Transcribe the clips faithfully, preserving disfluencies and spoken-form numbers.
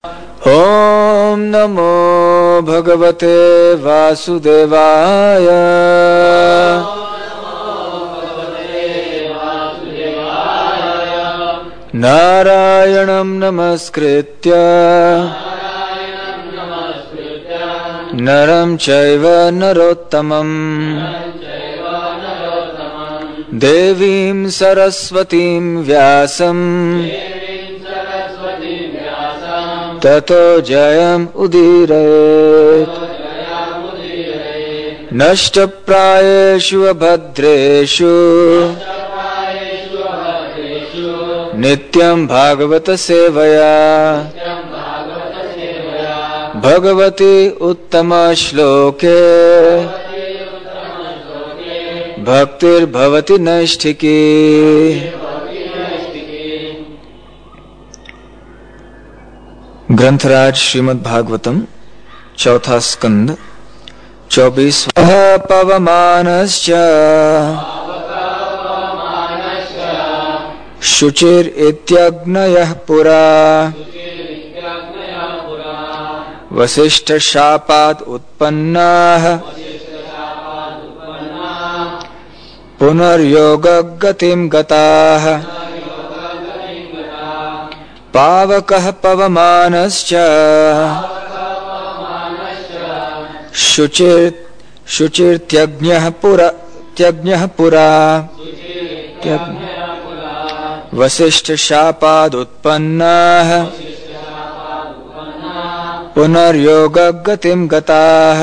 ओम नमो भगवते वासुदेवाय। नारायणं नमस्कृत्य नरं चैव नरोत्तमं देवीं सरस्वतीं व्यासं ततो जयम् उदीरयेत्। नष्टप्रायेषु अभद्रेषु नित्यं भागवत सेवया भगवती उत्तम श्लोके भक्तिर्भवति नैष्ठिकी। ग्रंथराज श्रीमद् भागवतम चौथा स्कंद चौबीसवां पवमानश्च शुचिर इत्यग्नयः पुरा वसिष्ठ शापात् उत्पन्नाः पुनर्योग गतिं गताः। पावकः पवमानश्च शुचिर शुचिर्त्यज्ञः पुरा त्यज्ञः पुरा वसिष्ठ शापाद् उत्पन्नाः पुनर्योग गतिं गताः।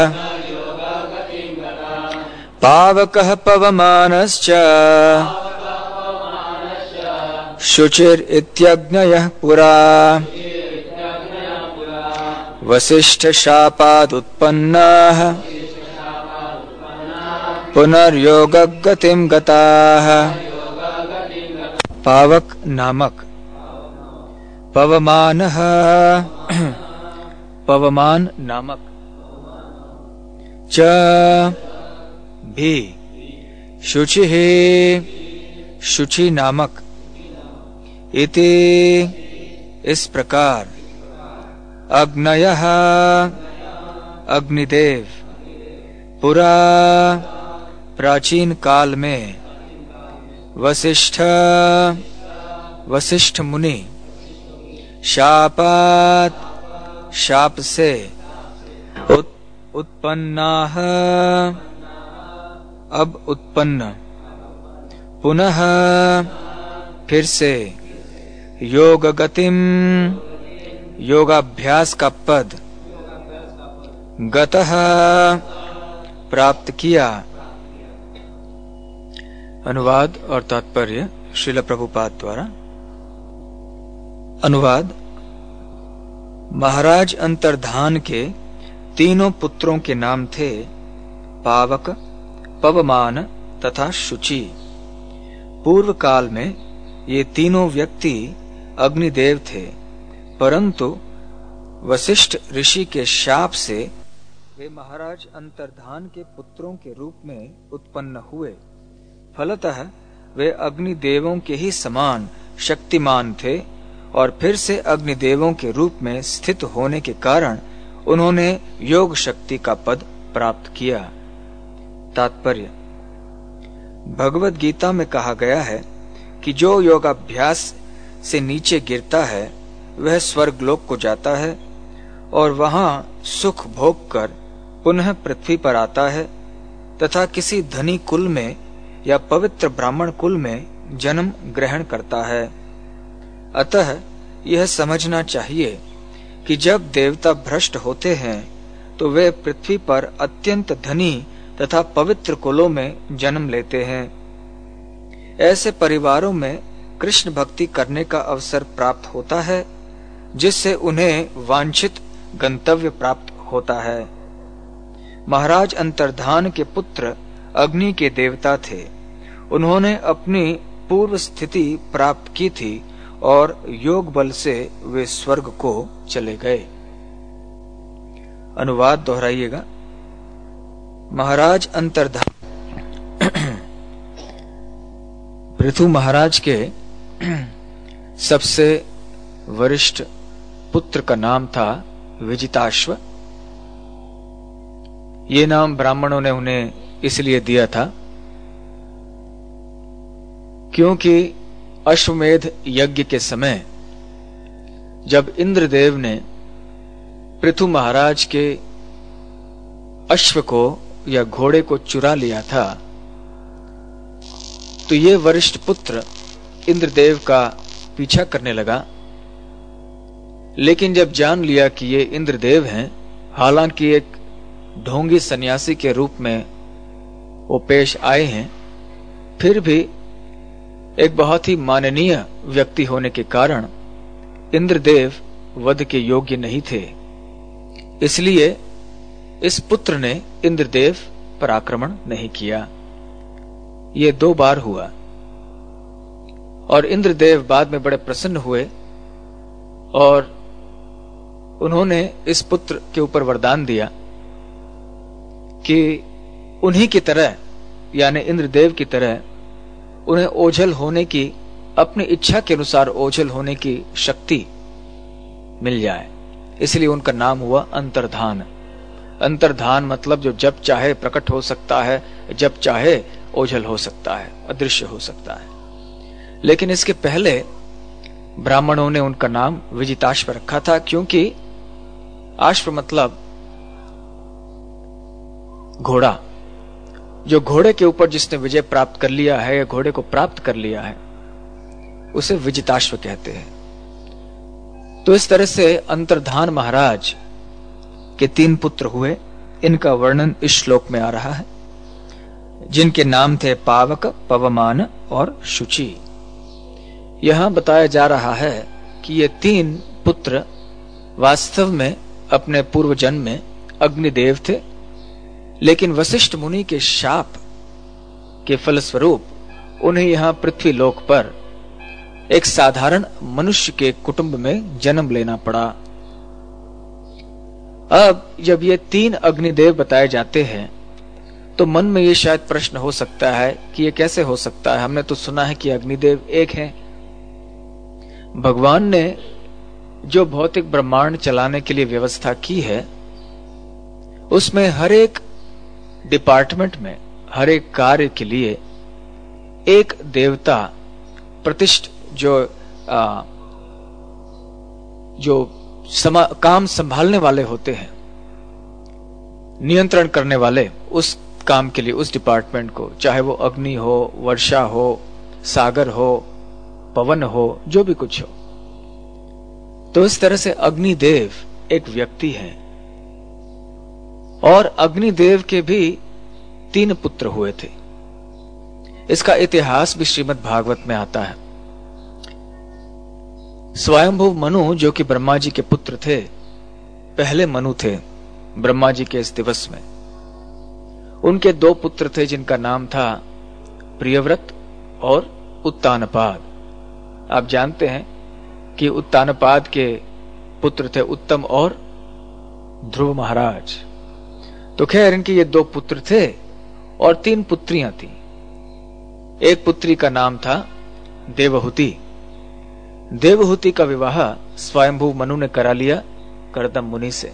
पावकः पवमानश्च शुचिर इत्यग्नयः पुरा वसिष्ठ शापाद् उत्पन्नाः पुनर्योग गतिं गताः। पावक नामक पवमानः पवमान नामक च भी शुचिः शुचि नामक इति इस प्रकार अग्नयः अग्निदेव पुरा प्राचीन काल में वसिष्ठ वसिष्ठ मुनि शापात शाप से उत, उत्पन्नाः अब उत्पन्न पुनः फिर से योग गतिम योगाभ्यास का पद गतः प्राप्त किया। अनुवाद और तात्पर्य श्रील प्रभुपाद द्वारा। अनुवाद। महाराज अंतर्धान के तीनों पुत्रों के नाम थे पावक, पवमान तथा शुचि। पूर्व काल में ये तीनों व्यक्ति अग्निदेव थे, परंतु वशिष्ठ ऋषि के शाप से वे महाराज अंतर्धान के पुत्रों के रूप में उत्पन्न हुए। फलतः वे अग्निदेवों के ही समान शक्तिमान थे और फिर से अग्निदेवों के रूप में स्थित होने के कारण उन्होंने योग शक्ति का पद प्राप्त किया। तात्पर्य। भगवद गीता में कहा गया है कि जो योगाभ्यास से नीचे गिरता है वह स्वर्गलोक को जाता है और वहां सुख भोग कर पुनः पृथ्वी पर आता है तथा किसी धनी कुल में या पवित्र ब्राह्मण कुल में जन्म ग्रहण करता है। अतः यह समझना चाहिए कि जब देवता भ्रष्ट होते हैं तो वे पृथ्वी पर अत्यंत धनी तथा पवित्र कुलों में जन्म लेते हैं। ऐसे परिवारों में कृष्ण भक्ति करने का अवसर प्राप्त होता है जिससे उन्हें वांछित गंतव्य प्राप्त होता है। महाराज अंतर्धान के पुत्र अग्नि के देवता थे। उन्होंने अपनी पूर्व स्थिति प्राप्त की थी और योग बल से वे स्वर्ग को चले गए। अनुवाद दोहराइएगा। महाराज अंतर्धान पृथु महाराज के सबसे वरिष्ठ पुत्र का नाम था विजिताश्व। ये नाम ब्राह्मणों ने उन्हें इसलिए दिया था क्योंकि अश्वमेध यज्ञ के समय जब इंद्रदेव ने पृथु महाराज के अश्व को या घोड़े को चुरा लिया था, तो ये वरिष्ठ पुत्र इंद्रदेव का पीछा करने लगा। लेकिन जब जान लिया कि ये इंद्रदेव हैं, हालांकि एक ढोंगी सन्यासी के रूप में वो पेश आए हैं, फिर भी एक बहुत ही माननीय व्यक्ति होने के कारण इंद्रदेव वध के योग्य नहीं थे। इसलिए इस पुत्र ने इंद्रदेव पर आक्रमण नहीं किया। ये दो बार हुआ और इंद्रदेव बाद में बड़े प्रसन्न हुए और उन्होंने इस पुत्र के ऊपर वरदान दिया कि उन्हीं की तरह, यानी इंद्रदेव की तरह, उन्हें ओझल होने की, अपनी इच्छा के अनुसार ओझल होने की शक्ति मिल जाए। इसलिए उनका नाम हुआ अंतर्धान। अंतर्धान मतलब जो जब चाहे प्रकट हो सकता है, जब चाहे ओझल हो सकता है, अदृश्य हो सकता है। लेकिन इसके पहले ब्राह्मणों ने उनका नाम विजिताश्व रखा था, क्योंकि आश्व मतलब घोड़ा। जो घोड़े के ऊपर जिसने विजय प्राप्त कर लिया है या घोड़े को प्राप्त कर लिया है, उसे विजिताश्व कहते हैं। तो इस तरह से अंतर्धान महाराज के तीन पुत्र हुए। इनका वर्णन इस श्लोक में आ रहा है, जिनके नाम थे पावक, पवमान और शुचि। यहां बताया जा रहा है कि ये तीन पुत्र वास्तव में अपने पूर्व जन्म में अग्निदेव थे, लेकिन वशिष्ठ मुनि के शाप के फलस्वरूप उन्हें यहां पृथ्वी लोक पर एक साधारण मनुष्य के कुटुंब में जन्म लेना पड़ा। अब जब ये तीन अग्निदेव बताए जाते हैं तो मन में ये शायद प्रश्न हो सकता है कि ये कैसे हो सकता है। हमने तो सुना है कि अग्निदेव एक हैं। भगवान ने जो भौतिक ब्रह्मांड चलाने के लिए व्यवस्था की है, उसमें हर एक डिपार्टमेंट में, हर एक कार्य के लिए एक देवता प्रतिष्ठ जो आ, जो समा, काम संभालने वाले होते हैं, नियंत्रण करने वाले उस काम के लिए, उस डिपार्टमेंट को, चाहे वो अग्नि हो, वर्षा हो, सागर हो, पवन हो, जो भी कुछ हो। तो इस तरह से अग्निदेव एक व्यक्ति है। और अग्निदेव के भी तीन पुत्र हुए थे। इसका इतिहास भी श्रीमद् भागवत में आता है। स्वयंभू मनु, जो कि ब्रह्मा जी के पुत्र थे, पहले मनु थे ब्रह्मा जी के इस दिवस में। उनके दो पुत्र थे जिनका नाम था प्रियव्रत और उत्तानपाद। आप जानते हैं कि उत्तानपाद के पुत्र थे उत्तम और ध्रुव महाराज। तो खैर, इनके ये दो पुत्र थे और तीन पुत्रियां थीं। एक पुत्री का नाम था देवहूति। देवहूति का विवाह स्वयंभू मनु ने करा लिया कर्दम मुनि से।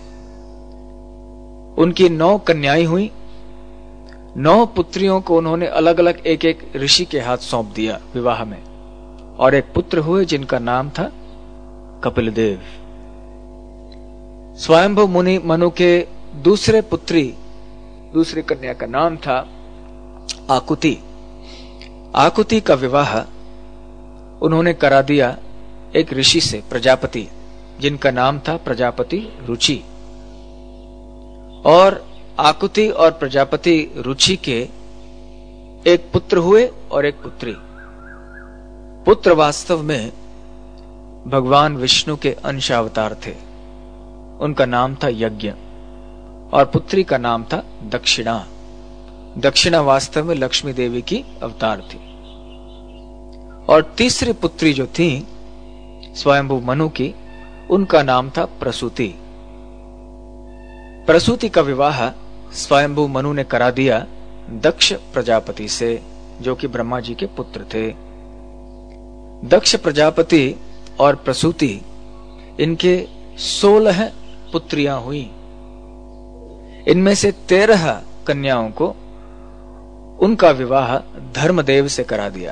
उनकी नौ कन्याएं हुई। नौ पुत्रियों को उन्होंने अलग अलग एक एक ऋषि के हाथ सौंप दिया विवाह में, और एक पुत्र हुए जिनका नाम था कपिलदेव। स्वयंभू मुनि मनु के दूसरे पुत्री, दूसरी कन्या का नाम था आकुति। आकुति का विवाह उन्होंने करा दिया एक ऋषि से, प्रजापति, जिनका नाम था प्रजापति रुचि। और आकुति और प्रजापति रुचि के एक पुत्र हुए और एक पुत्री। पुत्र वास्तव में भगवान विष्णु के अंशावतार थे। उनका नाम था यज्ञ, और पुत्री का नाम था दक्षिणा। दक्षिणा वास्तव में लक्ष्मी देवी की अवतार थी। और तीसरी पुत्री जो थी स्वयंभू मनु की, उनका नाम था प्रसूति। प्रसूति का विवाह स्वयंभू मनु ने करा दिया दक्ष प्रजापति से, जो कि ब्रह्मा जी के पुत्र थे। दक्ष प्रजापति और प्रसूति, इनके सोलह पुत्रियां हुई। इनमें से तेरह कन्याओं को उनका विवाह धर्मदेव से करा दिया।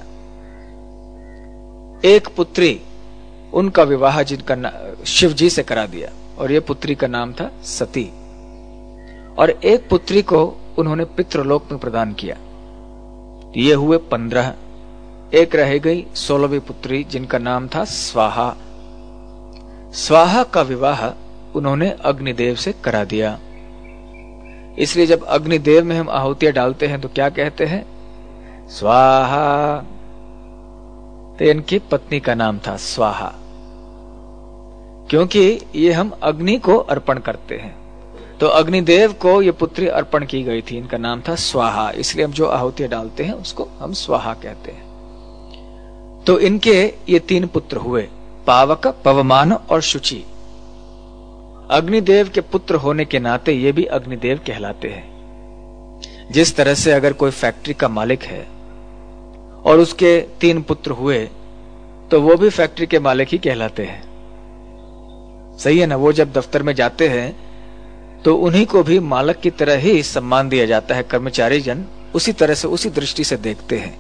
एक पुत्री उनका विवाह जिनका शिव जी से करा दिया और यह पुत्री का नाम था सती। और एक पुत्री को उन्होंने पितृलोक में प्रदान किया। ये हुए पंद्रह। एक रह गई सोलहवीं पुत्री जिनका नाम था स्वाहा। स्वाहा का विवाह उन्होंने अग्निदेव से करा दिया। इसलिए जब अग्निदेव में हम आहुतियां डालते हैं तो क्या कहते हैं? स्वाहा। तो इनकी पत्नी का नाम था स्वाहा, क्योंकि ये हम अग्नि को अर्पण करते हैं। तो अग्निदेव को ये पुत्री अर्पण की गई थी, इनका नाम था स्वाहा। इसलिए हम जो आहुतियां डालते हैं उसको हम स्वाहा कहते हैं। तो इनके ये तीन पुत्र हुए, पावक, पवमान और शुचि। अग्निदेव के पुत्र होने के नाते ये भी अग्निदेव कहलाते हैं। जिस तरह से अगर कोई फैक्ट्री का मालिक है और उसके तीन पुत्र हुए तो वो भी फैक्ट्री के मालिक ही कहलाते हैं। सही है ना? वो जब दफ्तर में जाते हैं तो उन्हीं को भी मालिक की तरह ही सम्मान दिया जाता है। कर्मचारी जन उसी तरह से, उसी दृष्टि से देखते हैं।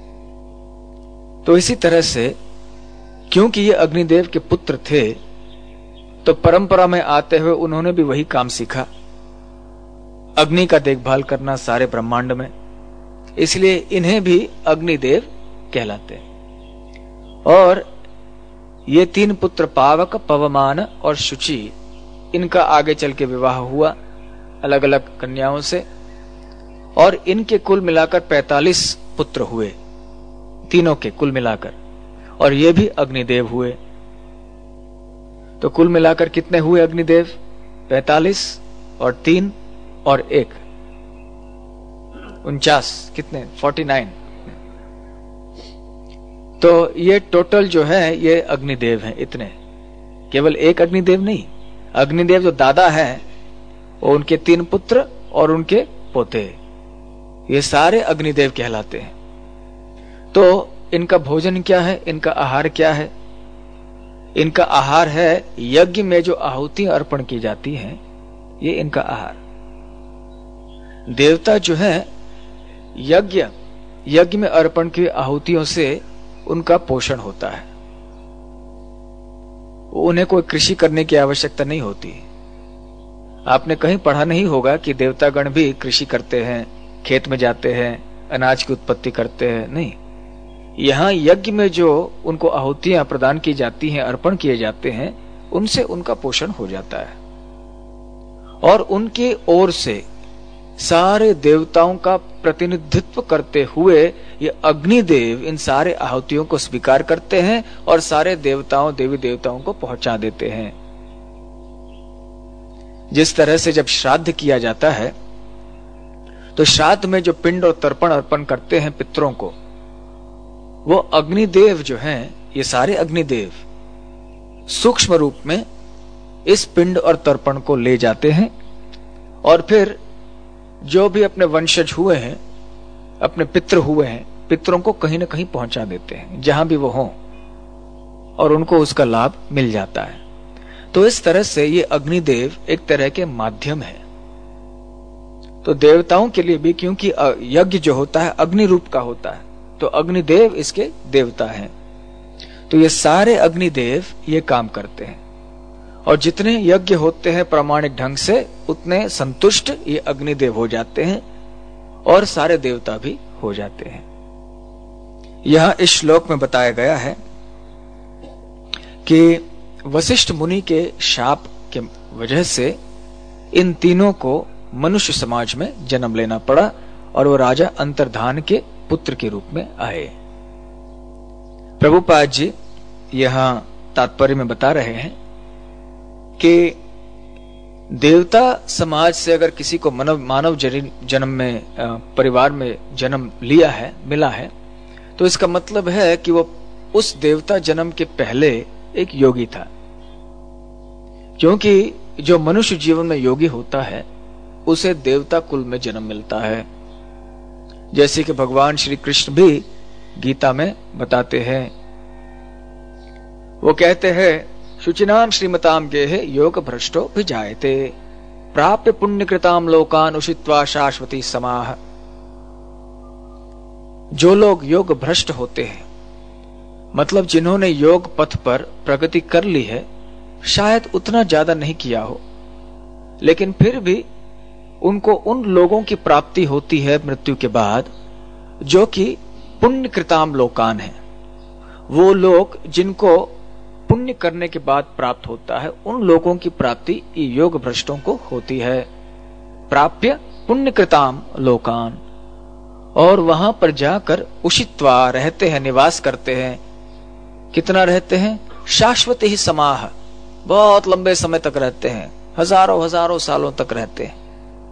तो इसी तरह से क्योंकि ये अग्निदेव के पुत्र थे तो परंपरा में आते हुए उन्होंने भी वही काम सीखा, अग्नि का देखभाल करना सारे ब्रह्मांड में। इसलिए इन्हें भी अग्निदेव कहलाते हैं। और ये तीन पुत्र पावक, पवमान और शुचि, इनका आगे चल के विवाह हुआ अलग अलग कन्याओं से और इनके कुल मिलाकर पैंतालीस पुत्र हुए, तीनों के कुल मिलाकर, और ये भी अग्निदेव हुए। तो कुल मिलाकर कितने हुए अग्निदेव? पैंतालीस और तीन और एक, उनचास। कितने? Forty nine. तो ये टोटल जो है ये अग्निदेव हैं इतने। केवल एक अग्निदेव नहीं, अग्निदेव जो दादा है वो उनके तीन पुत्र और उनके पोते, ये सारे अग्निदेव कहलाते हैं। तो इनका भोजन क्या है? इनका आहार क्या है? इनका आहार है यज्ञ में जो आहुतियां अर्पण की जाती हैं, ये इनका आहार। देवता जो है यज्ञ यज्ञ में अर्पण की आहुतियों से उनका पोषण होता है। उन्हें कोई कृषि करने की आवश्यकता नहीं होती। आपने कहीं पढ़ा नहीं होगा कि देवतागण भी कृषि करते हैं, खेत में जाते हैं, अनाज की उत्पत्ति करते हैं। नहीं, यहाँ यज्ञ में जो उनको आहुतियां प्रदान की जाती हैं, अर्पण किए जाते हैं, उनसे उनका पोषण हो जाता है। और उनके ओर से सारे देवताओं का प्रतिनिधित्व करते हुए ये अग्निदेव इन सारे आहुतियों को स्वीकार करते हैं और सारे देवताओं देवी देवताओं को पहुंचा देते हैं। जिस तरह से जब श्राद्ध किया जाता है तो श्राद्ध में जो पिंड और तर्पण अर्पण करते हैं पितरों को, वो अग्निदेव जो हैं, ये सारे अग्निदेव सूक्ष्म रूप में इस पिंड और तर्पण को ले जाते हैं और फिर जो भी अपने वंशज हुए हैं, अपने पितृ हुए हैं, पितरों को कहीं ना कहीं पहुंचा देते हैं जहां भी वो हों, और उनको उसका लाभ मिल जाता है। तो इस तरह से ये अग्निदेव एक तरह के माध्यम है। तो देवताओं के लिए भी, क्योंकि यज्ञ जो होता है अग्नि रूप का होता है, तो अग्निदेव इसके देवता हैं। तो ये सारे अग्निदेव ये काम करते हैं और जितने यज्ञ होते हैं प्रामाणिक ढंग से, उतने संतुष्ट ये अग्निदेव हो जाते हैं और सारे देवता भी हो जाते हैं। यह इस श्लोक में बताया गया है कि वशिष्ठ मुनि के शाप के वजह से इन तीनों को मनुष्य समाज में जन्म लेना पड़ा और वो राजा अंतर्धान के पुत्र के रूप में आए। प्रभुपाद जी यहां तात्पर्य में बता रहे हैं कि देवता समाज से अगर किसी को मानव मानव जन्म में परिवार में जन्म लिया है, मिला है, तो इसका मतलब है कि वो उस देवता जन्म के पहले एक योगी था। क्योंकि जो मनुष्य जीवन में योगी होता है उसे देवता कुल में जन्म मिलता है। जैसे कि भगवान श्री कृष्ण भी गीता में बताते हैं, वो कहते हैं शुचिनाम श्रीमताम गेहे योग भ्रष्टो भिजायते प्राप्य पुण्यकृताम लोकान उषित्वा शाश्वती समाह। जो लोग योग भ्रष्ट होते हैं, मतलब जिन्होंने योग पथ पर प्रगति कर ली है, शायद उतना ज्यादा नहीं किया हो, लेकिन फिर भी उनको उन लोगों की प्राप्ति होती है मृत्यु के बाद जो कि पुण्यकृताम लोकान है। वो लोग जिनको पुण्य करने के बाद प्राप्त होता है, उन लोगों की प्राप्ति योग भ्रष्टों को होती है। प्राप्य पुण्यकृताम लोकान, और वहां पर जाकर उषित्वा रहते हैं, निवास करते हैं। कितना रहते हैं? शाश्वत ही समाह, बहुत लंबे समय तक रहते हैं, हजारों हजारों सालों तक रहते हैं।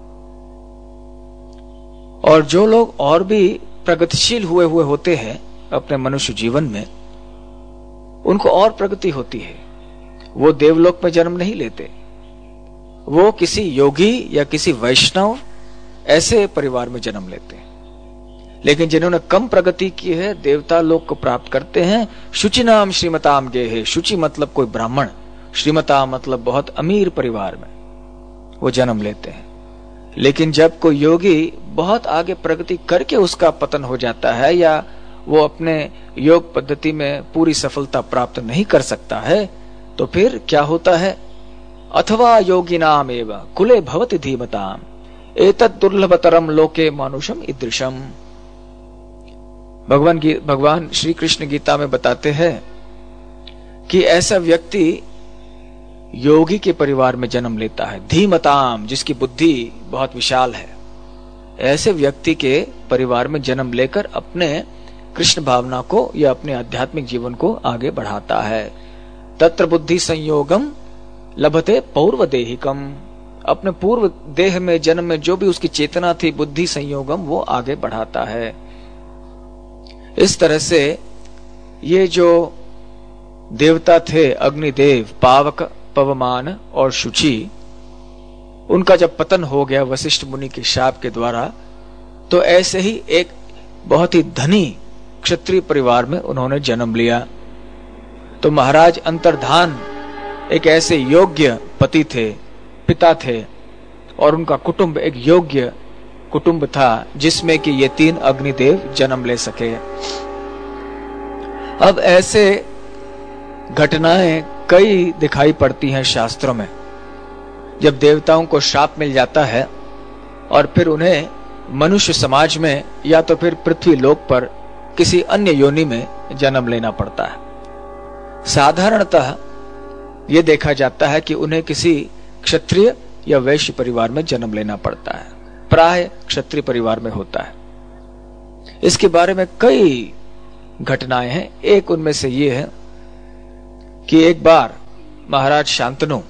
और जो लोग और भी प्रगतिशील हुए हुए होते हैं अपने मनुष्य जीवन में, उनको और प्रगति होती है। वो देवलोक में जन्म नहीं लेते, वो किसी योगी या किसी वैष्णव ऐसे परिवार में जन्म लेते हैं। लेकिन जिन्होंने कम प्रगति की है, देवता लोक को प्राप्त करते हैं। शुचिनाम श्रीमताम गेहे, शुचि मतलब कोई ब्राह्मण, श्रीमता मतलब बहुत अमीर परिवार में वो जन्म लेते हैं। लेकिन जब कोई योगी बहुत आगे प्रगति करके उसका पतन हो जाता है, या वो अपने योग पद्धति में पूरी सफलता प्राप्त नहीं कर सकता है, तो फिर क्या होता है? अथवा योगिनाम एव कुले भवति धीमताम एतत् दुर्लभतरम लोके मानुषम ईदृशम। भगवान भगवान श्री कृष्ण गीता में बताते हैं कि ऐसा व्यक्ति योगी के परिवार में जन्म लेता है, धीमताम, जिसकी बुद्धि बहुत विशाल है। ऐसे व्यक्ति के परिवार में जन्म लेकर अपने कृष्ण भावना को या अपने आध्यात्मिक जीवन को आगे बढ़ाता है। तत्र बुद्धि संयोगम लभते पूर्व देहिकम, अपने पूर्व देह में जन्म में जो भी उसकी चेतना थी, बुद्धि संयोगम, वो आगे बढ़ाता है। इस तरह से ये जो देवता थे, अग्निदेव, पावक, पवमान और शुचि, उनका जब पतन हो गया वशिष्ठ मुनि के शाप के द्वारा, तो ऐसे ही एक बहुत ही धनी क्षत्रिय परिवार में उन्होंने जन्म लिया। तो महाराज अंतर्धान एक ऐसे योग्य पति थे, पिता थे, और उनका कुटुंब एक योग्य कुटुंब था जिसमें कि ये तीन अग्निदेव जन्म ले सके। अब ऐसे घटनाएं कई दिखाई पड़ती हैं शास्त्रों में, जब देवताओं को शाप मिल जाता है और फिर उन्हें मनुष्य समाज में या तो फिर पृथ्वी लोक पर किसी अन्य योनि में जन्म लेना पड़ता है। साधारणतः यह देखा जाता है कि उन्हें किसी क्षत्रिय या वैश्य परिवार में जन्म लेना पड़ता है, प्राय क्षत्रिय परिवार में होता है। इसके बारे में कई घटनाएं हैं। एक उनमें से ये है कि एक बार महाराज शांतनु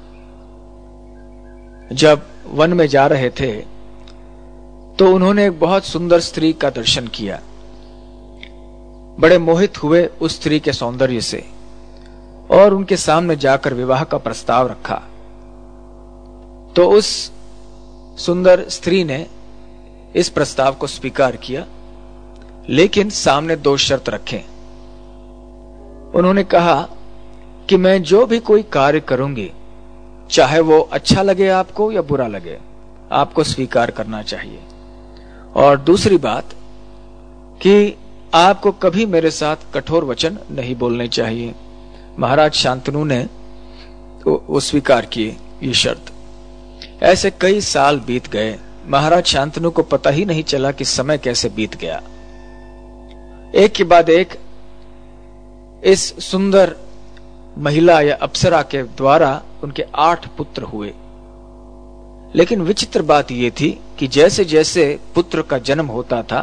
जब वन में जा रहे थे, तो उन्होंने एक बहुत सुंदर स्त्री का दर्शन किया। बड़े मोहित हुए उस स्त्री के सौंदर्य से और उनके सामने जाकर विवाह का प्रस्ताव रखा। तो उस सुंदर स्त्री ने इस प्रस्ताव को स्वीकार किया, लेकिन सामने दो शर्त रखे। उन्होंने कहा कि मैं जो भी कोई कार्य करूंगी, चाहे वो अच्छा लगे आपको या बुरा लगे, आपको स्वीकार करना चाहिए। और दूसरी बात कि आपको कभी मेरे साथ कठोर वचन नहीं बोलने चाहिए। महाराज शांतनु ने वो स्वीकार किए ये शर्त। ऐसे कई साल बीत गए, महाराज शांतनु को पता ही नहीं चला कि समय कैसे बीत गया। एक के बाद एक इस सुंदर महिला या अप्सरा के द्वारा उनके आठ पुत्र हुए। लेकिन विचित्र बात यह थी कि जैसे जैसे पुत्र का जन्म होता था,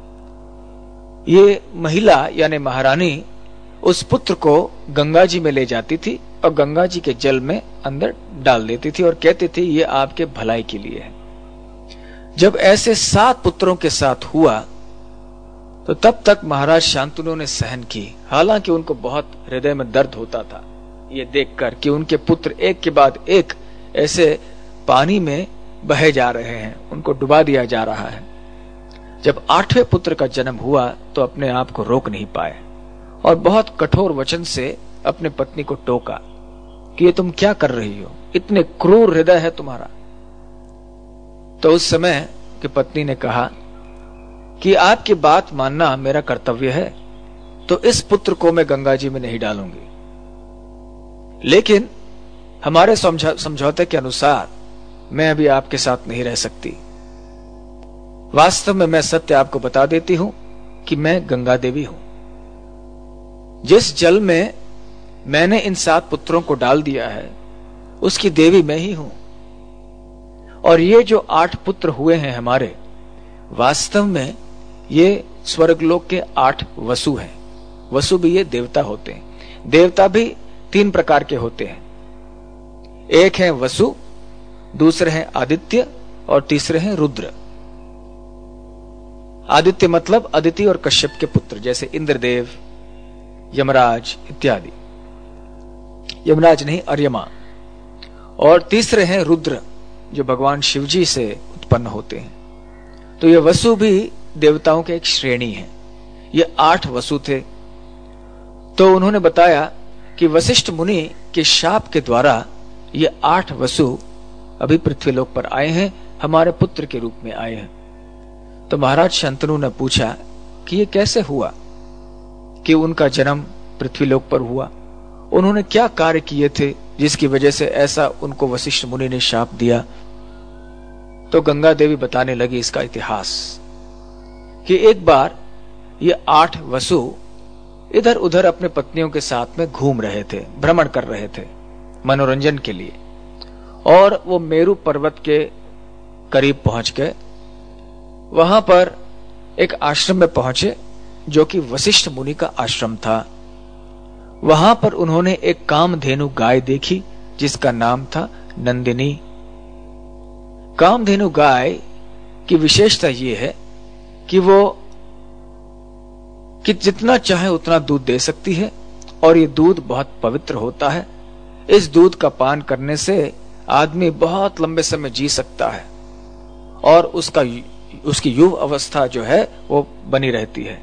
ये महिला यानी महारानी उस पुत्र को गंगा जी में ले जाती थी और गंगा जी के जल में अंदर डाल देती थी और कहती थी ये आपके भलाई के लिए है। जब ऐसे सात पुत्रों के साथ हुआ तो तब तक महाराज शांतनु ने सहन की। हालांकि उनको बहुत हृदय में दर्द होता था ये देखकर कि उनके पुत्र एक के बाद एक ऐसे पानी में बहे जा रहे हैं, उनको डुबा दिया जा रहा है। जब आठवें पुत्र का जन्म हुआ तो अपने आप को रोक नहीं पाए और बहुत कठोर वचन से अपने पत्नी को टोका कि ये तुम क्या कर रही हो, इतने क्रूर हृदय है तुम्हारा। तो उस समय की पत्नी ने कहा कि आपकी बात मानना मेरा कर्तव्य है, तो इस पुत्र को मैं गंगा जी में नहीं डालूंगी, लेकिन हमारे समझा, समझौते के अनुसार मैं अभी आपके साथ नहीं रह सकती। वास्तव में मैं सत्य आपको बता देती हूं कि मैं गंगा देवी हूं। जिस जल में मैंने इन सात पुत्रों को डाल दिया है उसकी देवी मैं ही हूं। और ये जो आठ पुत्र हुए हैं हमारे, वास्तव में ये स्वर्गलोक के आठ वसु हैं। वसु भी ये देवता होते हैं। देवता भी तीन प्रकार के होते हैं। एक है वसु, दूसरे हैं आदित्य और तीसरे हैं रुद्र। आदित्य मतलब अदिति और कश्यप के पुत्र, जैसे इंद्रदेव, यमराज इत्यादि। यमराज नहीं, अर्यमा। और तीसरे हैं रुद्र, जो भगवान शिवजी से उत्पन्न होते हैं। तो ये वसु भी देवताओं के एक श्रेणी है। ये आठ वसु थे। तो उन्होंने बताया कि वशिष्ठ मुनि के शाप के द्वारा ये आठ वसु अभी पृथ्वीलोक पर आए हैं, हमारे पुत्र के रूप में आए हैं। तो महाराज शंतनु ने पूछा कि ये कैसे हुआ कि उनका जन्म पृथ्वीलोक पर हुआ, उन्होंने क्या कार्य किए थे जिसकी वजह से ऐसा उनको वशिष्ठ मुनि ने शाप दिया। तो गंगा देवी बताने लगी इसका इतिहास कि एक बार ये आठ वसु इधर उधर अपने पत्नियों के साथ में घूम रहे थे, भ्रमण कर रहे थे मनोरंजन के लिए। और वो मेरु पर्वत के करीब पहुंच गए। वहां पर एक आश्रम में पहुंचे जो कि वशिष्ठ मुनि का आश्रम था। वहां पर उन्होंने एक कामधेनु गाय देखी जिसका नाम था नंदिनी। कामधेनु गाय की विशेषता यह है कि वो कि जितना चाहे उतना दूध दे सकती है और ये दूध बहुत पवित्र होता है। इस दूध का पान करने से आदमी बहुत लंबे समय जी सकता है और उसका उसकी युव अवस्था जो है वो बनी रहती है।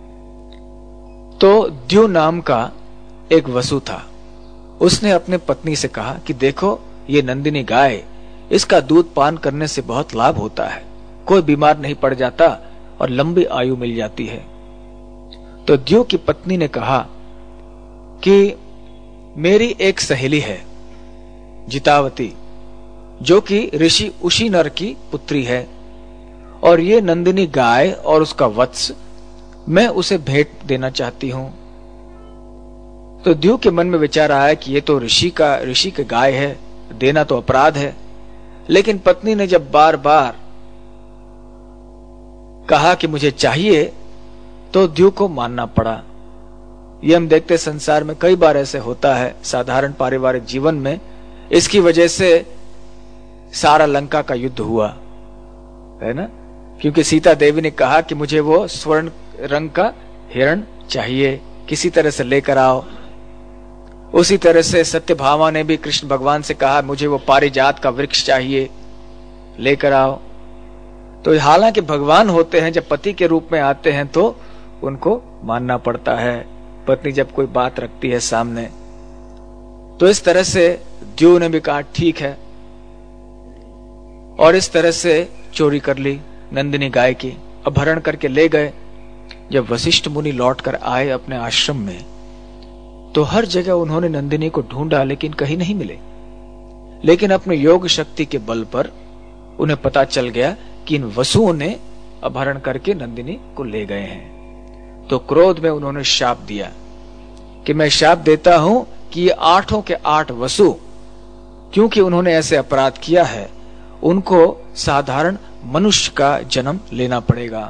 तो द्यु नाम का एक वसु था। उसने अपने पत्नी से कहा कि देखो ये नंदिनी गाय, इसका दूध पान करने से बहुत लाभ होता है, कोई बीमार नहीं पड़ जाता और लंबी आयु मिल जाती है। तो द्यु की पत्नी ने कहा कि मेरी एक सहेली है जितावती, जो कि ऋषि उशीनर की पुत्री है, और ये नंदिनी गाय और उसका वत्स मैं उसे भेंट देना चाहती हूं। तो द्यु के मन में विचार आया कि ये तो ऋषि का ऋषि की गाय है, देना तो अपराध है। लेकिन पत्नी ने जब बार बार कहा कि मुझे चाहिए, तो द्यु को मानना पड़ा। ये हम देखते संसार में कई बार ऐसे होता है, साधारण पारिवारिक जीवन में। इसकी वजह से सारा लंका का युद्ध हुआ है ना, क्योंकि सीता देवी ने कहा कि मुझे वो स्वर्ण रंग का हिरण चाहिए, किसी तरह से लेकर आओ। उसी तरह से सत्यभामा ने भी कृष्ण भगवान से कहा मुझे वो पारिजात का वृक्ष चाहिए, लेकर आओ। तो हालांकि भगवान होते हैं, जब पति के रूप में आते हैं तो उनको मानना पड़ता है, पत्नी जब कोई बात रखती है सामने। तो इस तरह से द्यु ने भी कहा ठीक है, और इस तरह से चोरी कर ली नंदिनी गाय की, अपहरण करके ले गए। जब वशिष्ठ मुनि लौट कर आए अपने आश्रम में, तो हर जगह उन्होंने नंदिनी को ढूंढा लेकिन कहीं नहीं मिले। लेकिन अपने योग शक्ति के बल पर उन्हें पता चल गया कि इन वसुओं ने अपहरण करके नंदिनी को ले गए हैं। तो क्रोध में उन्होंने शाप दिया कि मैं शाप देता हूं कि ये आठों के आठ वसु, क्योंकि उन्होंने ऐसे अपराध किया है, उनको साधारण मनुष्य का जन्म लेना पड़ेगा।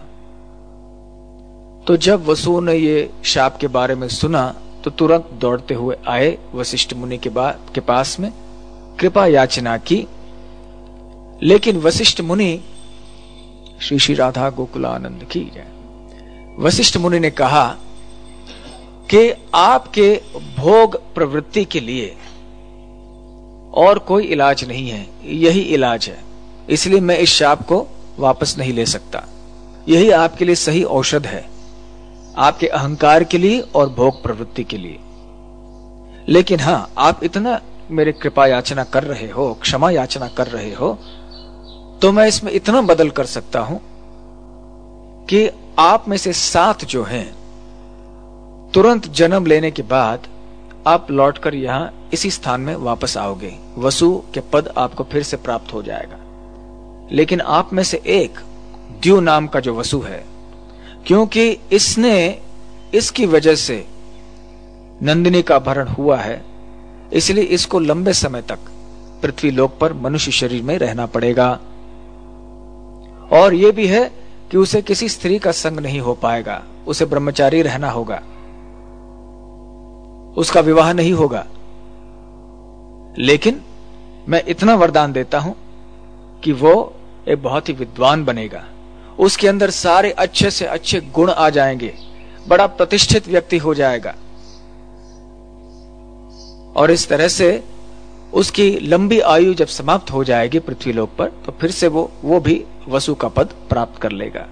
तो जब वसुओं ने ये शाप के बारे में सुना तो तुरंत दौड़ते हुए आए वशिष्ठ मुनि के, के पास में, कृपा याचना की। लेकिन वशिष्ठ मुनि, श्री श्री राधा गोकुलानंद की जय, वशिष्ठ मुनि ने कहा कि आपके भोग प्रवृत्ति के लिए और कोई इलाज नहीं है, यही इलाज है, इसलिए मैं इस शाप को वापस नहीं ले सकता। यही आपके लिए सही औषध है, आपके अहंकार के लिए और भोग प्रवृत्ति के लिए। लेकिन हां, आप इतना मेरे कृपा याचना कर रहे हो, क्षमा याचना कर रहे हो, तो मैं इसमें इतना बदल कर सकता हूं कि आप में से सात जो हैं तुरंत जन्म लेने के बाद आप लौटकर यहां इसी स्थान में वापस आओगे, वसु के पद आपको फिर से प्राप्त हो जाएगा। लेकिन आप में से एक द्यू नाम का जो वसु है, क्योंकि इसने इसकी वजह से नंदिनी का अपहरण हुआ है, इसलिए इसको लंबे समय तक पृथ्वी लोक पर मनुष्य शरीर में रहना पड़ेगा। और यह भी है कि उसे किसी स्त्री का संग नहीं हो पाएगा, उसे ब्रह्मचारी रहना होगा, उसका विवाह नहीं होगा। लेकिन मैं इतना वरदान देता हूं कि वो एक बहुत ही विद्वान बनेगा, उसके अंदर सारे अच्छे से अच्छे गुण आ जाएंगे, बड़ा प्रतिष्ठित व्यक्ति हो जाएगा, और इस तरह से उसकी लंबी आयु जब समाप्त हो जाएगी पृथ्वी लोक पर, तो फिर से वो वो भी वसु का पद प्राप्त कर लेगा।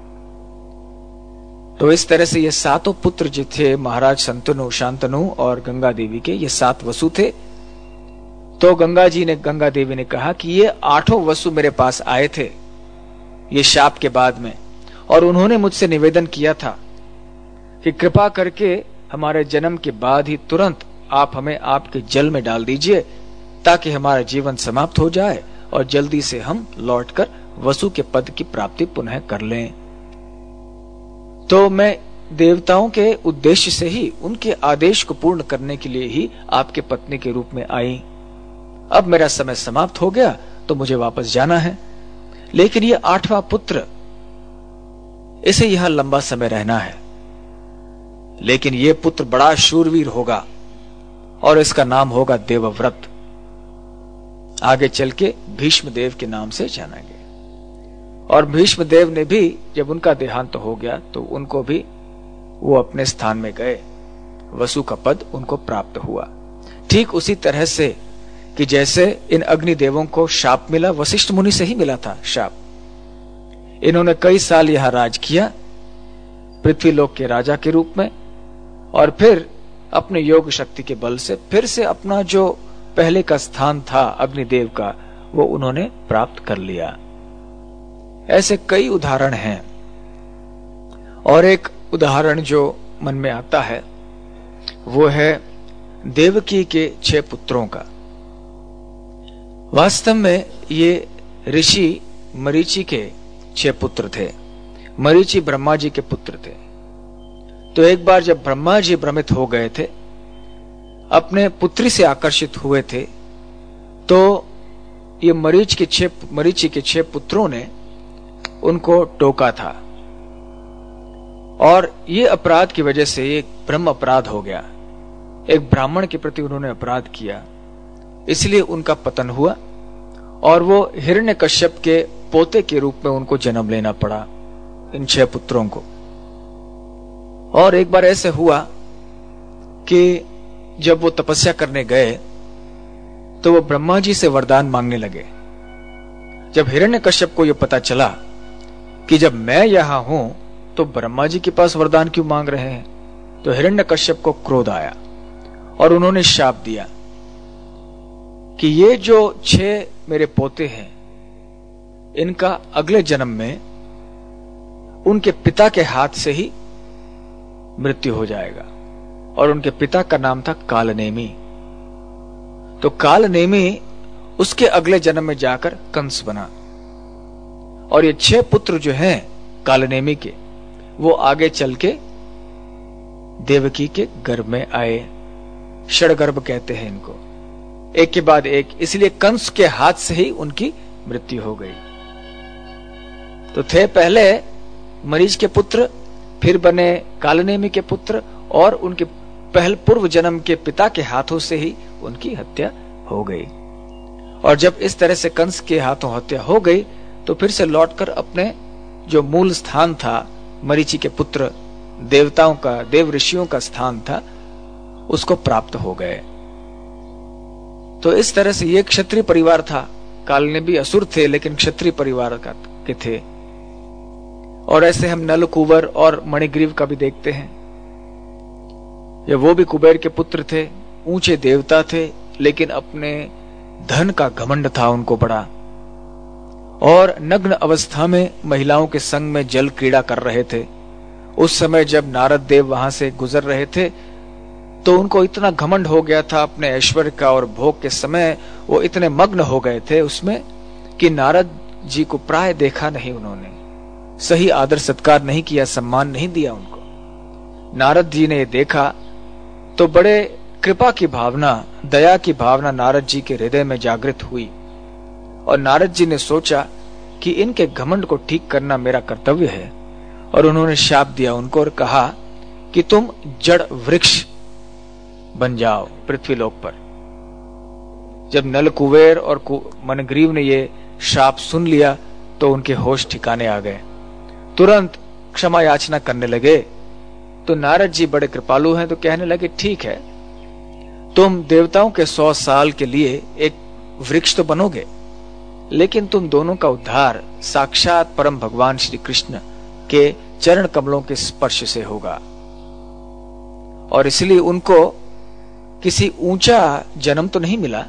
तो इस तरह से ये सातों पुत्र जो थे महाराज संतनु, शांतनु और गंगा देवी के, ये सात वसु थे। तो गंगा जी ने गंगा देवी ने कहा कि ये आठों वसु मेरे पास आए थे ये शाप के बाद में, और उन्होंने मुझसे निवेदन किया था कि कृपा करके हमारे जन्म के बाद ही तुरंत आप हमें आपके जल में डाल दीजिए, ताकि हमारा जीवन समाप्त हो जाए और जल्दी से हम लौटकर वसु के पद की प्राप्ति पुनः कर लें। तो मैं देवताओं के उद्देश्य से ही, उनके आदेश को पूर्ण करने के लिए ही आपके पत्नी के रूप में आई। अब मेरा समय समाप्त हो गया तो मुझे वापस जाना है, लेकिन ये आठवां पुत्र, इसे यहां लंबा समय रहना है, लेकिन ये पुत्र बड़ा शूरवीर होगा और इसका नाम होगा देवव्रत। आगे चल के भीष्म देव के नाम से जाना गया। और भीष्म देव ने भी जब उनका देहांत हो गया तो उनको भी वो अपने स्थान में गए, वसु का पद उनको प्राप्त हुआ। ठीक उसी तरह से कि जैसे इन अग्निदेवों को शाप मिला, वशिष्ठ मुनि से ही मिला था शाप। इन्होंने कई साल यहां राज किया पृथ्वी लोक के राजा के रूप में, और फिर अपने योग शक्ति के बल से फिर से अपना जो पहले का स्थान था अग्निदेव का, वो उन्होंने प्राप्त कर लिया। ऐसे कई उदाहरण हैं। और एक उदाहरण जो मन में आता है वो है देवकी के छह पुत्रों का। वास्तव में ये ऋषि मरीचि के छह पुत्र थे। मरीचि ब्रह्मा जी के पुत्र थे। तो एक बार जब ब्रह्मा जी भ्रमित हो गए थे, अपने पुत्री से आकर्षित हुए थे, तो ये मरीच के छह मरीचि के छह पुत्रों ने उनको टोका था, और ये अपराध की वजह से एक ब्रह्म अपराध हो गया। एक ब्राह्मण के प्रति उन्होंने अपराध किया, इसलिए उनका पतन हुआ, और वो हिरण्यकश्यप के पोते के रूप में उनको जन्म लेना पड़ा, इन छह पुत्रों को। और एक बार ऐसे हुआ कि जब वो तपस्या करने गए तो वो ब्रह्मा जी से वरदान मांगने लगे। जब हिरण्यकश्यप को यह पता चला कि जब मैं यहां हूं तो ब्रह्मा जी के पास वरदान क्यों मांग रहे हैं, तो हिरण्यकश्यप को क्रोध आया और उन्होंने शाप दिया कि ये जो छह मेरे पोते हैं, इनका अगले जन्म में उनके पिता के हाथ से ही मृत्यु हो जाएगा। और उनके पिता का नाम था कालनेमी। तो कालनेमी उसके अगले जन्म में जाकर कंस बना, और ये छह पुत्र जो हैं कालनेमी के, वो आगे चल के देवकी के गर्भ में आए। षडगर्भ कहते हैं इनको, एक के बाद एक। इसलिए कंस के हाथ से ही उनकी मृत्यु हो गई। तो थे पहले मरीच के पुत्र, फिर बने कालनेमी के पुत्र, और उनके पहल पूर्व जन्म के पिता के हाथों से ही उनकी हत्या हो गई। और जब इस तरह से कंस के हाथों हत्या हो गई, तो फिर से लौटकर अपने जो मूल स्थान था, मरीचि के पुत्र देवताओं का, देव ऋषियों का स्थान था, उसको प्राप्त हो गए। तो इस तरह से ये क्षत्रिय परिवार था। कालनेमी असुर थे, लेकिन क्षत्रिय परिवार का के थे। और ऐसे हम नल, कुंवर और मणिग्रीव का भी देखते हैं। ये वो भी कुबेर के पुत्र थे, ऊंचे देवता थे, लेकिन अपने धन का घमंड था उनको बड़ा, और नग्न अवस्था में महिलाओं के संग में जल क्रीड़ा कर रहे थे। उस समय जब नारद देव वहां से गुजर रहे थे तो उनको इतना घमंड हो गया था अपने ऐश्वर्य का, और भोग के समय वो इतने मग्न हो गए थे उसमें कि नारद जी को प्राय देखा नहीं उन्होंने, सही आदर सत्कार नहीं किया, सम्मान नहीं दिया उनको। नारद जी ने देखा तो बड़े कृपा की भावना, दया की भावना नारद जी के हृदय में जागृत हुई, और नारद जी ने सोचा कि इनके घमंड को ठीक करना मेरा कर्तव्य है, और उन्होंने शाप दिया उनको और कहा कि तुम जड़ वृक्ष बन जाओ पृथ्वीलोक पर। जब नल कुबेर और मनग्रीव ने ये शाप सुन लिया तो उनके होश ठिकाने आ गए, तुरंत क्षमा याचना करने लगे। तो नारद जी बड़े कृपालु हैं तो कहने लगे, ठीक है, तुम देवताओं के सौ साल के लिए एक वृक्ष तो बनोगे, लेकिन तुम दोनों का उद्धार साक्षात परम भगवान श्री कृष्ण के चरण कमलों के स्पर्श से होगा। और इसलिए उनको किसी ऊंचा जन्म तो नहीं मिला,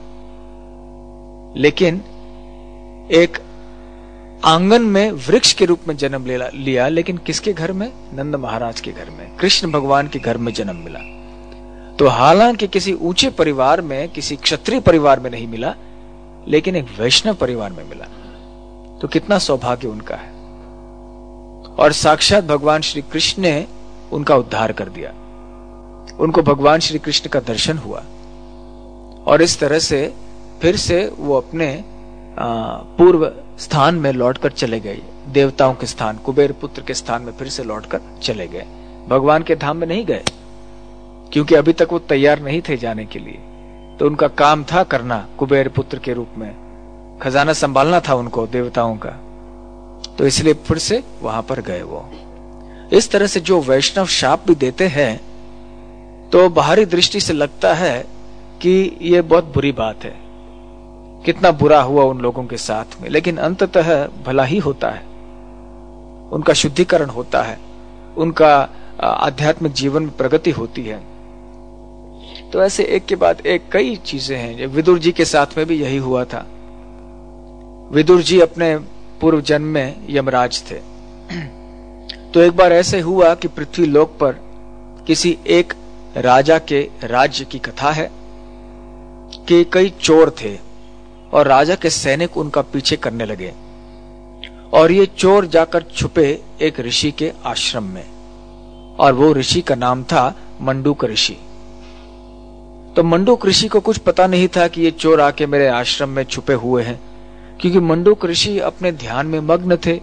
लेकिन एक आंगन में वृक्ष के रूप में जन्म लिया, लेकिन किसके घर में? नंद महाराज के घर में, कृष्ण भगवान के घर में जन्म मिला। तो हालांकि किसी ऊंचे परिवार में, किसी क्षत्रिय परिवार में नहीं मिला, लेकिन एक वैष्णव परिवार में मिला। तो कितना सौभाग्य उनका है। और साक्षात भगवान श्री कृष्ण ने उनका उद्धार कर दिया, उनको भगवान श्री कृष्ण का दर्शन हुआ, और इस तरह से फिर से वो अपने पूर्व स्थान में लौटकर चले गए, देवताओं के स्थान, कुबेर पुत्र के स्थान में फिर से लौटकर चले गए। भगवान के धाम में नहीं गए, क्योंकि अभी तक वो तैयार नहीं थे जाने के लिए। तो उनका काम था करना, कुबेर पुत्र के रूप में खजाना संभालना था उनको देवताओं का, तो इसलिए फिर से वहां पर गए वो। इस तरह से जो वैष्णव शाप भी देते हैं तो बाहरी दृष्टि से लगता है कि ये बहुत बुरी बात है, कितना बुरा हुआ उन लोगों के साथ में, लेकिन अंततः भला ही होता है, उनका शुद्धिकरण होता है, उनका आध्यात्मिक जीवन में प्रगति होती है। तो ऐसे एक के बाद एक कई चीजें हैं। विदुर जी के साथ में भी यही हुआ था। विदुर जी अपने पूर्व जन्म में यमराज थे। तो एक बार ऐसे हुआ कि पृथ्वी लोक पर किसी एक राजा के राज्य की कथा है कि कई चोर थे और राजा के सैनिक उनका पीछे करने लगे, और ये चोर जाकर छुपे एक ऋषि के आश्रम में, और वो ऋषि का नाम था मंडूक ऋषि। तो मंडूक ऋषि को कुछ पता नहीं था कि ये चोर आके मेरे आश्रम में छुपे हुए हैं, क्योंकि मंडूक ऋषि अपने ध्यान में मग्न थे।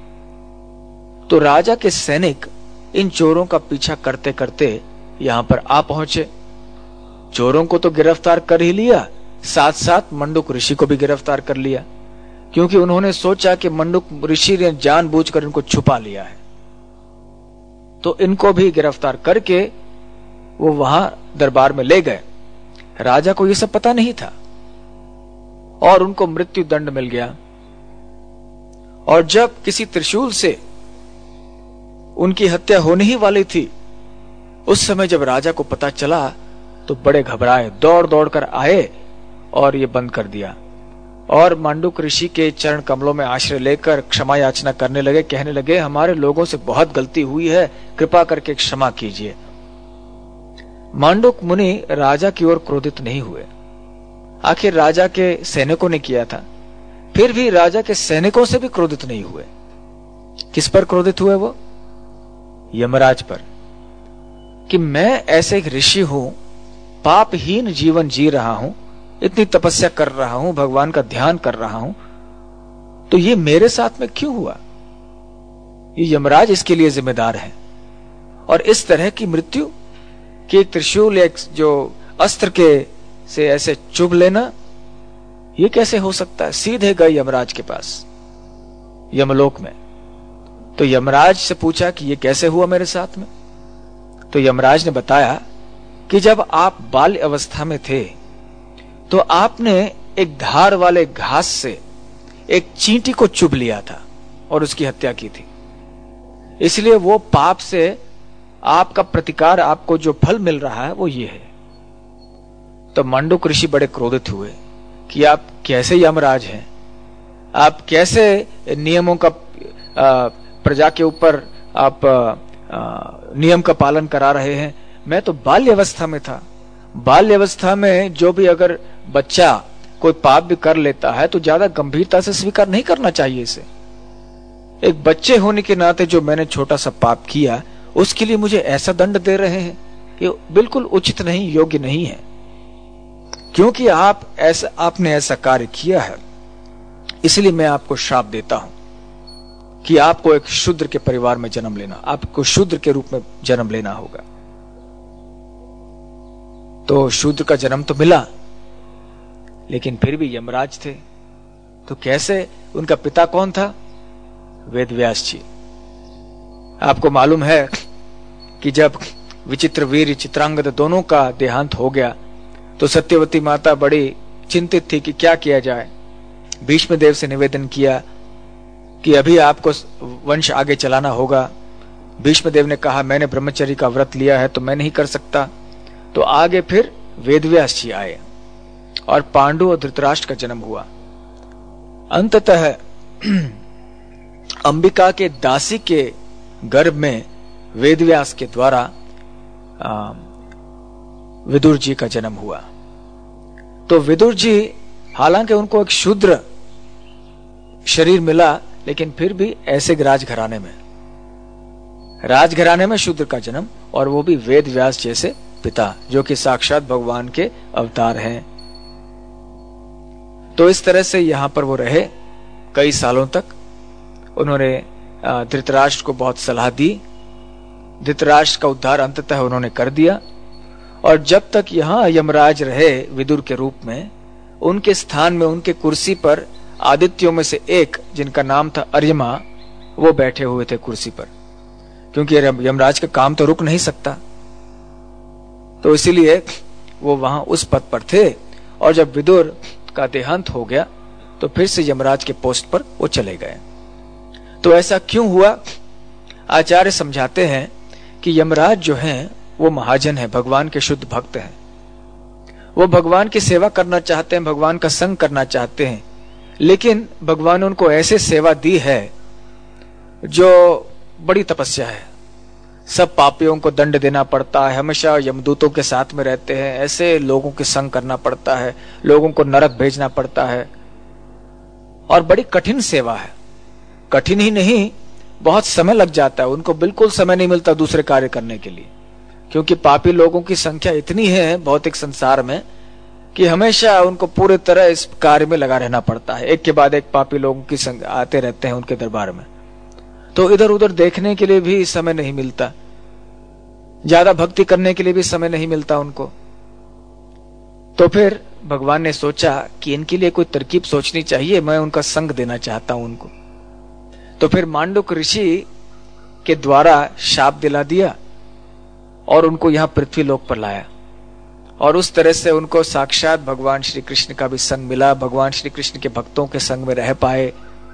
तो राजा के सैनिक इन चोरों का पीछा करते करते यहां पर आ पहुंचे। चोरों को तो गिरफ्तार कर ही लिया, साथ साथ मंडूक ऋषि को भी गिरफ्तार कर लिया, क्योंकि उन्होंने सोचा कि मंडूक ऋषि ने जानबूझकर इनको छुपा लिया है। तो इनको भी गिरफ्तार करके वो वहां दरबार में ले गए। राजा को ये सब पता नहीं था, और उनको मृत्यु दंड मिल गया। और जब किसी त्रिशूल से उनकी हत्या होने ही वाली थी, उस समय जब राजा को पता चला तो बड़े घबराए, दौड़ दौड़ कर आए और ये बंद कर दिया, और मंडूक ऋषि के चरण कमलों में आश्रय लेकर क्षमा याचना करने लगे, कहने लगे, हमारे लोगों से बहुत गलती हुई है, कृपा करके क्षमा कीजिए। मंडूक मुनि राजा की ओर क्रोधित नहीं हुए, आखिर राजा के सैनिकों ने किया था, फिर भी राजा के सैनिकों से भी क्रोधित नहीं हुए। किस पर क्रोधित हुए वो? यमराज पर, कि मैं ऐसे एक ऋषि हूं, पापहीन जीवन जी रहा हूं, इतनी तपस्या कर रहा हूं, भगवान का ध्यान कर रहा हूं, तो ये मेरे साथ में क्यों हुआ? ये यमराज इसके लिए जिम्मेदार है। और इस तरह की मृत्यु कि एक त्रिशूल, एक जो अस्त्र के से ऐसे चुभ लेना, ये कैसे हो सकता है? सीधे गए यमराज के पास, यमलोक में। तो यमराज से पूछा कि ये कैसे हुआ मेरे साथ में? तो यमराज ने बताया कि जब आप बाल्य अवस्था में थे तो आपने एक धार वाले घास से एक चींटी को चुभ लिया था और उसकी हत्या की थी, इसलिए वो पाप से आपका प्रतिकार, आपको जो फल मिल रहा है वो ये है। तो मांडूक ऋषि बड़े क्रोधित हुए कि आप कैसे यमराज हैं, आप कैसे नियमों का प्रजा के ऊपर आप आ, नियम का पालन करा रहे हैं। मैं तो बाल्य अवस्था में था, बाल्य अवस्था में जो भी अगर बच्चा कोई पाप भी कर लेता है तो ज्यादा गंभीरता से स्वीकार नहीं करना चाहिए इसे। एक बच्चे होने के नाते जो मैंने छोटा सा पाप किया उसके लिए मुझे ऐसा दंड दे रहे हैं, ये बिल्कुल उचित नहीं, योग्य नहीं है। क्योंकि आप ऐसा आपने ऐसा कार्य किया है, इसलिए मैं आपको श्राप देता हूं कि आपको एक शूद्र के परिवार में जन्म लेना, आपको शूद्र के रूप में जन्म लेना होगा। तो शूद्र का जन्म तो मिला, लेकिन फिर भी यमराज थे। तो कैसे, उनका पिता कौन था? वेदव्यास जी। आपको मालूम है कि जब विचित्र वीर चित्रांगद दोनों का देहांत हो गया तो सत्यवती माता बड़ी चिंतित थी कि क्या किया जाए। भीष्म देव से निवेदन किया कि अभी आपको वंश आगे चलाना होगा। भीष्म देव ने कहा मैंने ब्रह्मचर्य का व्रत लिया है तो मैं नहीं कर सकता। तो आगे फिर वेदव्यास जी आए और पांडु और धृतराष्ट्र का जन्म हुआ। अंततः अंबिका के दासी के गर्भ में वेदव्यास के द्वारा विदुर जी का जन्म हुआ। तो विदुर जी, हालांकि उनको एक शूद्र शरीर मिला, लेकिन फिर भी ऐसे राजघराने में राजघराने में शूद्र का जन्म, और वो भी वेदव्यास जैसे पिता जो कि साक्षात भगवान के अवतार हैं। तो इस तरह से यहां पर वो रहे कई सालों तक। उन्होंने धृतराष्ट्र को बहुत सलाह दी, धृतराष्ट्र का उद्धार अंततः उन्होंने कर दिया। और जब तक यहां यमराज रहे विदुर के रूप में, उनके स्थान में उनके कुर्सी पर आदित्यों में से एक, जिनका नाम था अर्यमा, वो बैठे हुए थे कुर्सी पर, क्योंकि यमराज का काम तो रुक नहीं सकता। तो इसीलिए वो वहां उस पद पर थे। और जब विदुर का देहांत हो गया तो फिर से यमराज के पोस्ट पर वो चले गए। तो ऐसा क्यों हुआ? आचार्य समझाते हैं कि यमराज जो हैं वो महाजन है, भगवान के शुद्ध भक्त हैं। वो भगवान की सेवा करना चाहते हैं, भगवान का संग करना चाहते हैं, लेकिन भगवान ने उनको ऐसे सेवा दी है जो बड़ी तपस्या है। सब पापियों को दंड देना पड़ता है, हमेशा यमदूतों के साथ में रहते हैं, ऐसे लोगों के संग करना पड़ता है, लोगों को नरक भेजना पड़ता है, और बड़ी कठिन सेवा है। कठिन ही नहीं, बहुत समय लग जाता है, उनको बिल्कुल समय नहीं मिलता दूसरे कार्य करने के लिए, क्योंकि पापी लोगों की संख्या इतनी है भौतिक संसार में कि हमेशा उनको पूरे तरह इस कार्य में लगा रहना पड़ता है। एक के बाद एक पापी लोगों की संग आते रहते हैं उनके दरबार में, तो इधर उधर देखने के लिए भी समय नहीं मिलता, ज्यादा भक्ति करने के लिए भी समय नहीं मिलता उनको। तो फिर भगवान ने सोचा कि इनके लिए कोई तरकीब सोचनी चाहिए, मैं उनका संग देना चाहता हूं उनको। तो फिर मांडुक ऋषि के द्वारा शाप दिला दिया और उनको यहां पृथ्वी लोक पर लाया, और उस तरह से उनको साक्षात भगवान श्री कृष्ण का भी संग मिला, भगवान श्री कृष्ण के भक्तों के संग में रह पाए।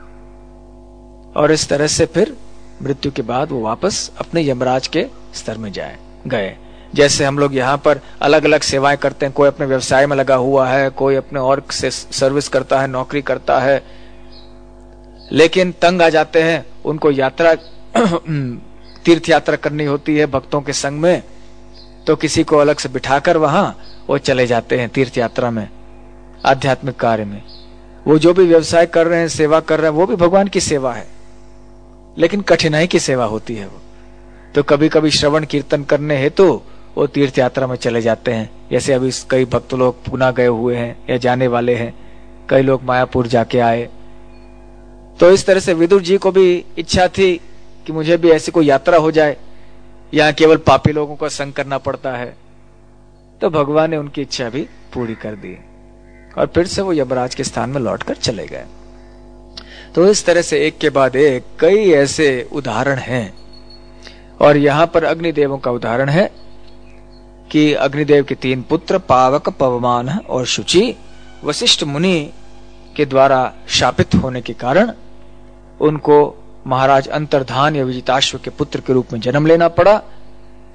और इस तरह से फिर मृत्यु के बाद वो वापस अपने यमराज के स्तर में जाए गए। जैसे हम लोग यहाँ पर अलग अलग सेवाएं करते हैं, कोई अपने व्यवसाय में लगा हुआ है, कोई अपने और से सर्विस करता है, नौकरी करता है, लेकिन तंग आ जाते हैं, उनको यात्रा तीर्थ यात्रा करनी होती है भक्तों के संग में, तो किसी को अलग से बिठाकर वहां वो चले जाते हैं तीर्थ यात्रा में, आध्यात्मिक कार्य में। वो जो भी व्यवसाय कर रहे हैं, सेवा कर रहे हैं, वो भी भगवान की सेवा है, लेकिन कठिनाई की सेवा होती है वो। तो कभी कभी श्रवण कीर्तन करने हेतु तो वो तीर्थ यात्रा में चले जाते हैं। जैसे अभी कई भक्त लोग पूना गए हुए हैं या जाने वाले हैं, कई लोग मायापुर जाके आए। तो इस तरह से विदुर जी को भी इच्छा थी कि मुझे भी ऐसी कोई यात्रा हो जाए, यहाँ केवल पापी लोगों का संग करना पड़ता है। तो भगवान ने उनकी इच्छा भी पूरी कर दी और फिर से वो यमराज के स्थान में लौटकर चले गए। तो इस तरह से एक के बाद एक कई ऐसे उदाहरण हैं। और यहां पर अग्निदेवों का उदाहरण है कि अग्निदेव के तीन पुत्र पावक, पवमान और शुचि वशिष्ठ मुनि के द्वारा शापित होने के कारण उनको महाराज अंतर्धान या विजिताश्व के पुत्र के रूप में जन्म लेना पड़ा।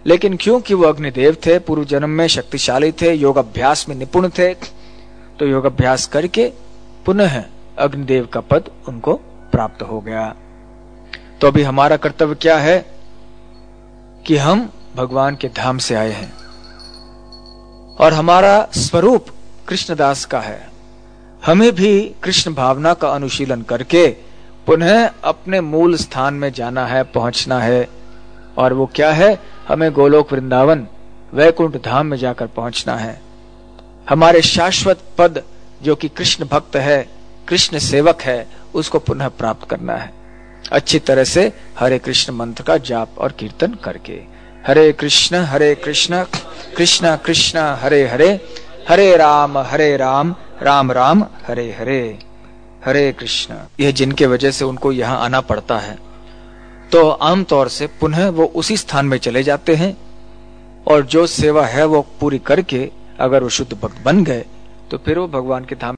लेकिन क्योंकि वो अग्निदेव थे, पूर्व जन्म में शक्तिशाली थे, योग अभ्यास में निपुण थे, तो योग अभ्यास करके पुनः अग्निदेव का पद उनको प्राप्त हो गया। तो अभी हमारा कर्तव्य क्या है कि हम भगवान के धाम से आए हैं और हमारा स्वरूप कृष्णदास का है। हमें भी कृष्ण भावना का अनुशीलन करके पुनः अपने मूल स्थान में जाना है, पहुंचना है। और वो क्या है? हमें गोलोक वृंदावन वैकुंठ धाम में जाकर पहुंचना है। हमारे शाश्वत पद जो कि कृष्ण भक्त है, कृष्ण सेवक है, उसको पुनः प्राप्त करना है अच्छी तरह से हरे कृष्ण मंत्र का जाप और कीर्तन करके। हरे कृष्ण हरे कृष्ण कृष्ण कृष्ण हरे हरे, हरे राम हरे राम राम राम हरे हरे। हरे कृष्ण। यह जिनके वजह से उनको यहाँ आना पड़ता है, तो आमतौर से पुनः वो उसी स्थान में चले जाते हैं और जो सेवा है वो पूरी करके अगर वो शुद्ध भक्त बन गए तो फिर वो भगवान के धाम